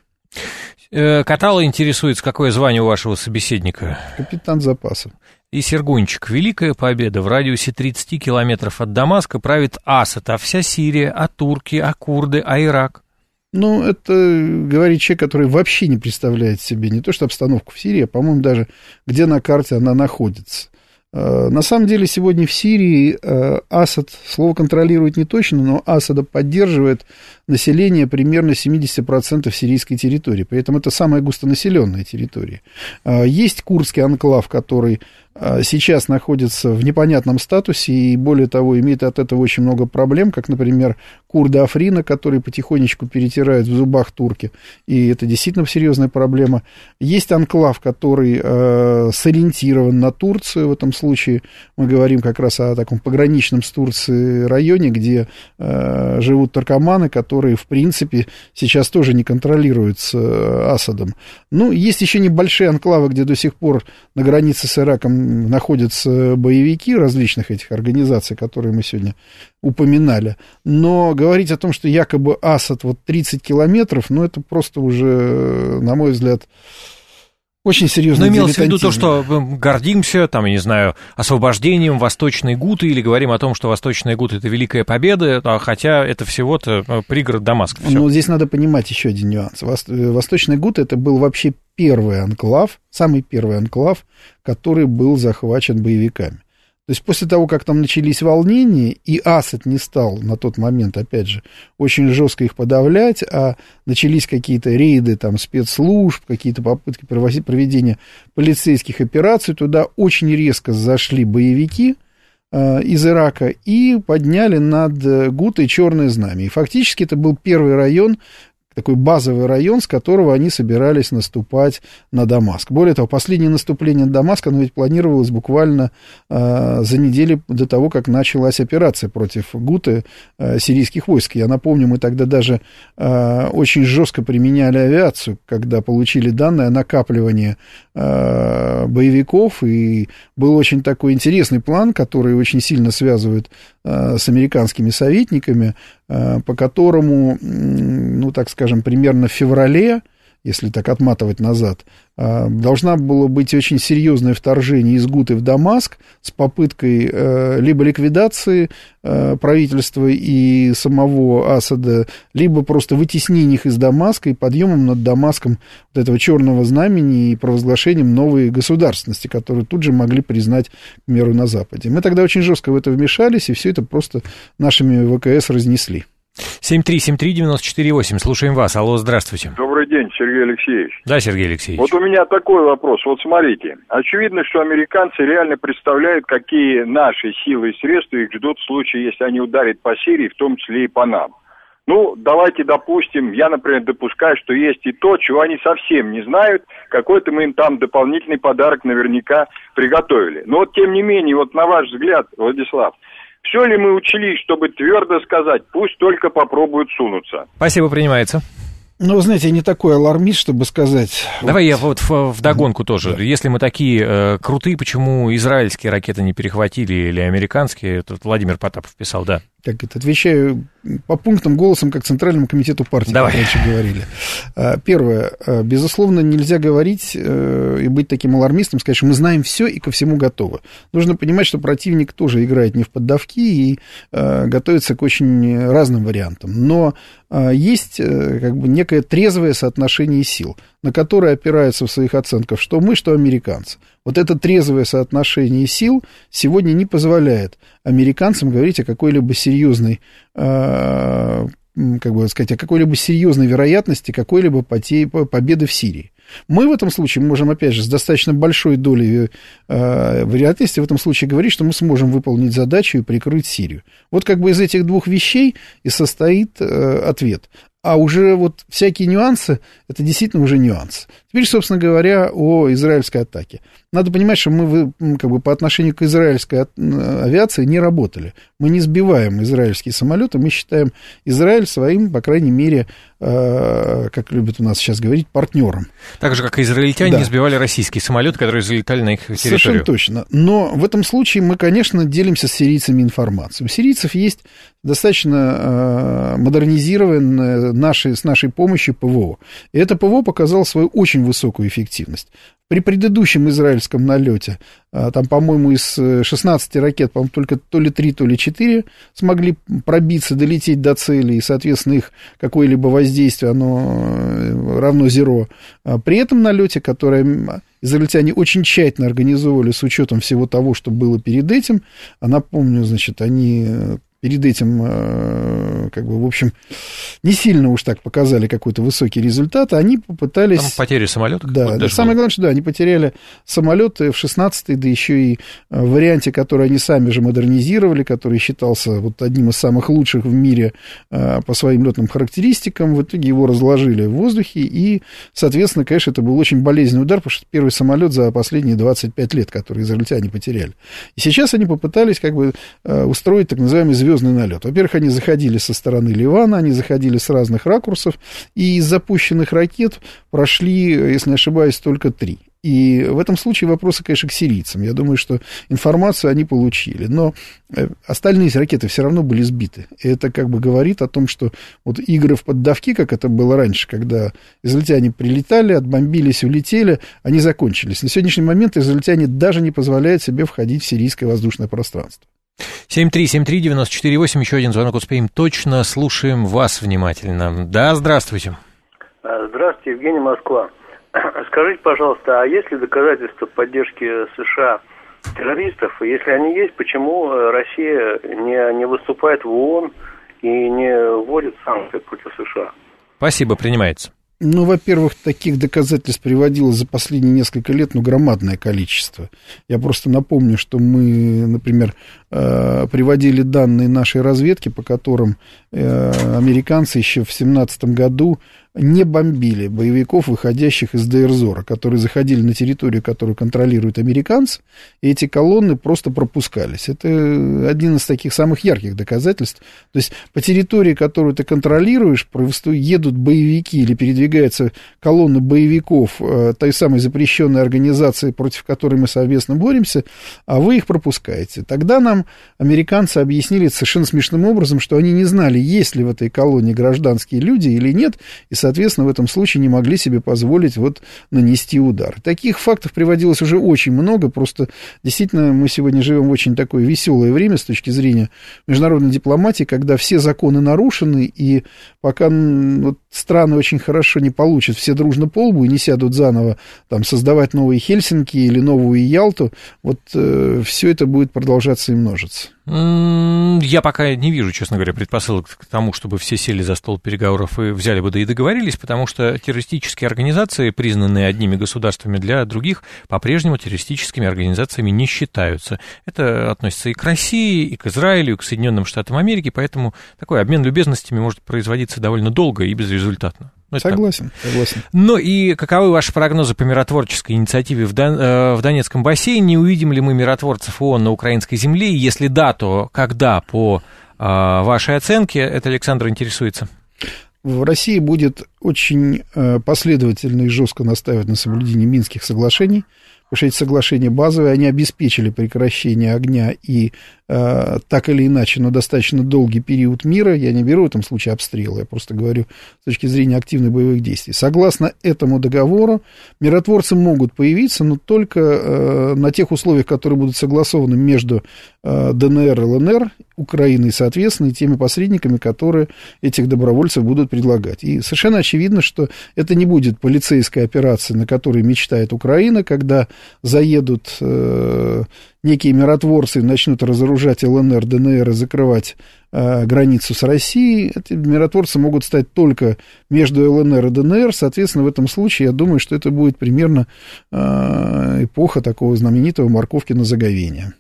Катала интересуется, какое звание у вашего собеседника? Капитан запасов. И Сергунчик. Великая победа. В радиусе тридцати километров от Дамаска правит Асад, а вся Сирия, а турки, а курды, а Ирак. Ну, это говорит человек, который вообще не представляет себе не то что обстановку в Сирии, а, по-моему, даже где на карте она находится. На самом деле, сегодня в Сирии Асад, слово контролирует не точно, но Асада поддерживает население примерно семьдесят процентов сирийской территории. При этом это самая густонаселенная территория. Есть курдский анклав, который сейчас находится в непонятном статусе и, более того, имеет от этого очень много проблем, как, например, курды Африна, которые потихонечку перетирают в зубах турки, и это действительно серьезная проблема. Есть анклав, который э, сориентирован на Турцию, в этом случае мы говорим как раз о таком пограничном с Турцией районе, где э, живут туркоманы, которые, в принципе, сейчас тоже не контролируются Асадом. Ну, есть еще небольшие анклавы, где до сих пор на границе с Ираком находятся боевики различных этих организаций, которые мы сегодня упоминали. Но говорить о том, что якобы Асад вот тридцать километров, ну, это просто уже, на мой взгляд, очень серьезно. Но имелось в виду то, что гордимся, там, я не знаю, освобождением Восточной Гуты, или говорим о том, что Восточная Гута — это великая победа, хотя это всего-то пригород Дамаска. Ну, здесь надо понимать еще один нюанс. Восточная Гута — это был вообще первый анклав, самый первый анклав, который был захвачен боевиками. То есть после того, как там начались волнения, и Асад не стал на тот момент, опять же, очень жестко их подавлять, а начались какие-то рейды там, спецслужб, какие-то попытки проведения полицейских операций, туда очень резко зашли боевики э, из Ирака и подняли над Гутой черное знамя. И фактически это был первый район, такой базовый район, с которого они собирались наступать на Дамаск. Более того, последнее наступление на Дамаск, оно ведь планировалось буквально э, за неделю до того, как началась операция против Гуты э, сирийских войск. Я напомню, мы тогда даже э, очень жестко применяли авиацию, когда получили данные о накапливании э, боевиков, и был очень такой интересный план, который очень сильно связывает э, с американскими советниками, э, по которому, ну, так скажем, примерно в феврале, если так отматывать назад, должна была быть очень серьезное вторжение из Гуты в Дамаск с попыткой либо ликвидации правительства и самого Асада, либо просто вытеснения их из Дамаска и подъемом над Дамаском вот этого черного знамени и провозглашением новой государственности, которую тут же могли признать, к примеру, на Западе. Мы тогда очень жестко в это вмешались, и все это просто нашими ВКС разнесли. семь три семь три девять четыре восемь. Слушаем вас. Алло, здравствуйте. Добрый день, Сергей Алексеевич. Да, Сергей Алексеевич. Вот у меня такой вопрос. Вот смотрите, очевидно, что американцы реально представляют, какие наши силы и средства их ждут в случае, если они ударят по Сирии, в том числе и по нам. Ну, давайте допустим, я, например, допускаю, что есть и то, чего они совсем не знают, какой-то мы им там дополнительный подарок наверняка приготовили. Но вот, тем не менее, вот на ваш взгляд, Владислав, все ли мы учли, чтобы твердо сказать, пусть только попробуют сунуться? Спасибо, принимается. Ну, вы знаете, я не такой алармист, чтобы сказать... Давай вот... я вот в, вдогонку тоже. Да. Если мы такие э, крутые, почему израильские ракеты не перехватили или американские? Это Владимир Потапов писал, да. Так это, отвечаю по пунктам голосом, как Центральному комитету партии, Давай. как раньше говорили. Первое. Безусловно, нельзя говорить и быть таким алармистом, сказать, что мы знаем все и ко всему готовы. Нужно понимать, что противник тоже играет не в поддавки и готовится к очень разным вариантам. Но есть как бы некое трезвое соотношение сил, на которое опираются в своих оценках что мы, что американцы. Вот это трезвое соотношение сил сегодня не позволяет американцам говорить о какой-либо серьезной, э, как бы сказать, о какой-либо серьезной вероятности какой-либо победы в Сирии. Мы в этом случае можем, опять же, с достаточно большой долей э, вероятности в этом случае говорить, что мы сможем выполнить задачу и прикрыть Сирию. Вот как бы из этих двух вещей и состоит э, ответ. А уже вот всякие нюансы, это действительно уже нюансы. Теперь, собственно говоря, о израильской атаке. Надо понимать, что мы как бы по отношению к израильской авиации не работали. Мы не сбиваем израильские самолеты, мы считаем Израиль своим, по крайней мере, э, как любят у нас сейчас говорить, партнером. Так же, как и израильтяне да. не сбивали российские самолеты, которые залетали на их территорию. Совершенно точно. Но в этом случае мы, конечно, делимся с сирийцами информацией. У сирийцев есть достаточно э, модернизированное нашей, с нашей помощью ПВО. И это ПВО показало свою очень высокую эффективность. При предыдущем израильском налете, там, по-моему, из шестнадцати ракет, по-моему, только то ли три, то ли четыре смогли пробиться, долететь до цели, и, соответственно, их какое-либо воздействие, оно равно зеро. При этом налете, который израильтяне очень тщательно организовывали с учетом всего того, что было перед этим, а напомню, значит, они... перед этим, как бы, в общем, не сильно уж так показали какой-то высокий результат, они попытались... Там потери самолета? Да, да самое главное, что да, они потеряли самолеты в шестнадцатой, да еще и в варианте, который они сами же модернизировали, который считался вот одним из самых лучших в мире по своим летным характеристикам. В итоге его разложили в воздухе, и, соответственно, конечно, это был очень болезненный удар, потому что первый самолет за последние двадцать пять лет, который израильтяне потеряли. И сейчас они попытались, как бы, устроить так называемый звездный звездный налет. Во-первых, они заходили со стороны Ливана, они заходили с разных ракурсов, и из запущенных ракет прошли, если не ошибаюсь, только три. И в этом случае вопросы, конечно, к сирийцам. Я думаю, что информацию они получили. Но остальные ракеты все равно были сбиты. И это как бы говорит о том, что вот игры в поддавки, как это было раньше, когда израильтяне прилетали, отбомбились, улетели, они закончились. На сегодняшний момент израильтяне даже не позволяют себе входить в сирийское воздушное пространство. семь три семь три девять четыре восемь, еще один звонок успеем точно, слушаем вас внимательно. Да, здравствуйте. Здравствуйте, Евгений, Москва. Скажите, пожалуйста, а есть ли доказательства поддержки США террористов? Если они есть, почему Россия не, не выступает в ООН и не вводит санкции против США? Спасибо, принимается. Ну, во-первых, таких доказательств приводилось за последние несколько лет, ну, громадное количество. Я просто напомню, что мы, например, приводили данные нашей разведки, по которым американцы еще в семнадцатом году не бомбили боевиков, выходящих из Дейр-Зора, которые заходили на территорию, которую контролируют американцы, и эти колонны просто пропускались. Это один из таких самых ярких доказательств. То есть по территории, которую ты контролируешь, едут боевики или передвигаются колонны боевиков той самой запрещенной организации, против которой мы совместно боремся, а вы их пропускаете. Тогда нам американцы объяснили совершенно смешным образом, что они не знали, есть ли в этой колонии гражданские люди или нет, и, соответственно, в этом случае не могли себе позволить вот нанести удар. Таких фактов приводилось уже очень много, просто действительно мы сегодня живем в очень такое веселое время с точки зрения международной дипломатии, когда все законы нарушены, и пока вот, страны очень хорошо не получат все дружно по лбу и не сядут заново там, создавать новые Хельсинки или новую Ялту, вот э, все это будет продолжаться и множиться. Я пока не вижу, честно говоря, предпосылок к тому, чтобы все сели за стол переговоров и взяли бы да и договорились, потому что террористические организации, признанные одними государствами, для других по-прежнему террористическими организациями не считаются. Это относится и к России, и к Израилю, и к Соединенным Штатам Америки, поэтому такой обмен любезностями может производиться довольно долго и безрезультатно. Ну, согласен, так. согласен. Ну и каковы ваши прогнозы по миротворческой инициативе в, Дон, э, в Донецком бассейне? Увидим ли мы миротворцев ООН на украинской земле? И если да, то когда, по э, вашей оценке? Это Александр интересуется. В России будет очень э, последовательно и жестко настаивать на соблюдении Минских соглашений, потому что эти соглашения базовые, они обеспечили прекращение огня и э, так или иначе, но достаточно долгий период мира. Я не беру в этом случае обстрелы, я просто говорю с точки зрения активных боевых действий. Согласно этому договору, миротворцы могут появиться, но только э, на тех условиях, которые будут согласованы между э, ДНР, ЛНР, Украиной, соответственно, и теми посредниками, которые этих добровольцев будут предлагать. И совершенно очевидно, что это не будет полицейская операция, на которой мечтает Украина, когда заедут э, некие миротворцы и начнут разоружать ЛНР, ДНР и закрывать э, границу с Россией. Эти миротворцы могут стать только между ЛНР и ДНР. Соответственно, в этом случае, я думаю, что это будет примерно э, эпоха такого знаменитого Морковкина заговения.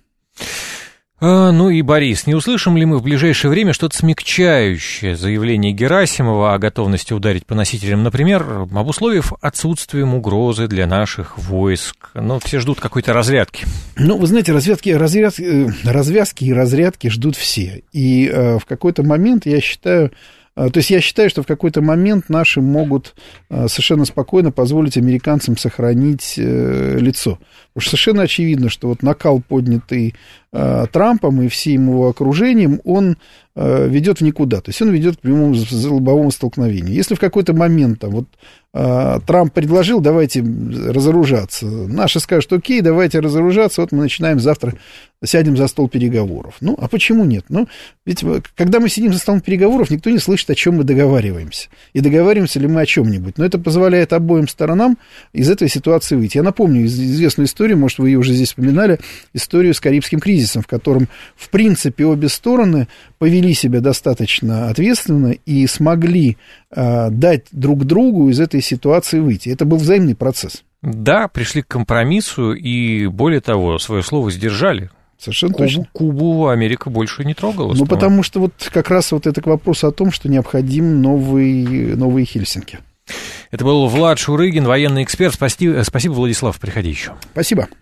А, ну и, Борис, не услышим ли мы в ближайшее время что-то смягчающее заявление Герасимова о готовности ударить по носителям, например, обусловив отсутствием угрозы для наших войск? Ну, все ждут какой-то разрядки. Ну, вы знаете, развязки, развязки, развязки и разрядки ждут все. И э, в какой-то момент, я считаю... То есть я считаю, что в какой-то момент наши могут совершенно спокойно позволить американцам сохранить лицо. Потому что совершенно очевидно, что вот накал, поднятый Трампом и всем его окружением, он ведет в никуда. То есть он ведет к прямому лобовому столкновению. Если в какой-то момент там, вот, Трамп предложил, давайте разоружаться, наши скажут, окей, давайте разоружаться, вот мы начинаем завтра, сядем за стол переговоров. Ну, а почему нет? Ну, ведь когда мы сидим за столом переговоров, никто не слышит, о чем мы договариваемся. И договариваемся ли мы о чем-нибудь. Но это позволяет обоим сторонам из этой ситуации выйти. Я напомню известную историю, может, вы ее уже здесь вспоминали, историю с Карибским кризисом, в котором, в принципе, обе стороны повели себя достаточно ответственно и смогли э, дать друг другу из этой ситуации выйти. Это был взаимный процесс. Да, пришли к компромиссу и, более того, свое слово сдержали. Совершенно Кубу, точно. Кубу Америка больше не трогала. Ну, потому что вот как раз вот это к вопросу о том, что необходим новый, новые Хельсинки. Это был Влад Шурыгин, военный эксперт. Спасибо, спасибо, Владислав, приходи еще. Спасибо.